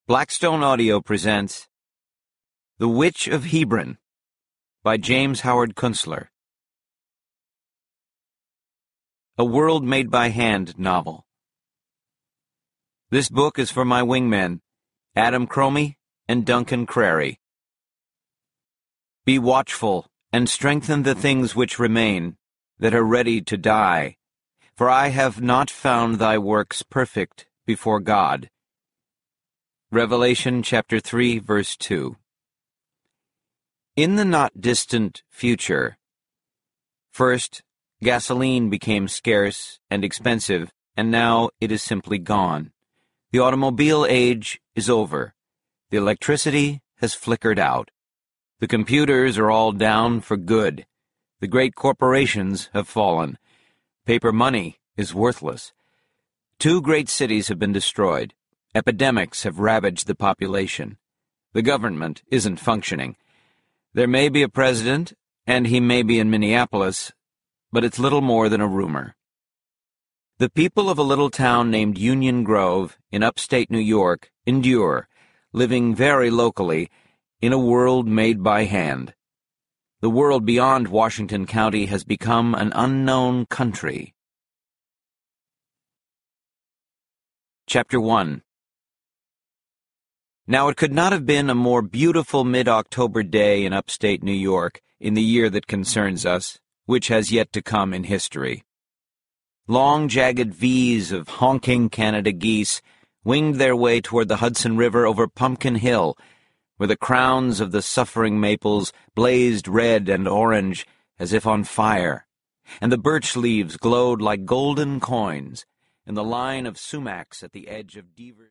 Blackstone Audio presents The Witch of Hebron by James Howard Kunstler. A World Made by Hand novel. This book is for my wingmen, Adam Cromie and Duncan Crary. Be watchful and strengthen the things which remain, that are ready to die, for I have not found thy works perfect before God. Revelation chapter 3, verse 2. In the not-distant future, first, gasoline became scarce and expensive, and now it is simply gone. The automobile age is over. The electricity has flickered out. The computers are all down for good. The great corporations have fallen. Paper money is worthless. 2 great cities have been destroyed. Epidemics have ravaged the population. The government isn't functioning. There may be a president, and he may be in Minneapolis, but it's little more than a rumor. The people of a little town named Union Grove in upstate New York endure, living very locally, in a world made by hand. The world beyond Washington County has become an unknown country. Chapter 1. Now it could not have been a more beautiful mid-October day in upstate New York in the year that concerns us, which has yet to come in history. Long, jagged V's of honking Canada geese winged their way toward the Hudson River over Pumpkin Hill, where the crowns of the suffering maples blazed red and orange as if on fire, and the birch leaves glowed like golden coins in the line of sumacs at the edge of Deaver.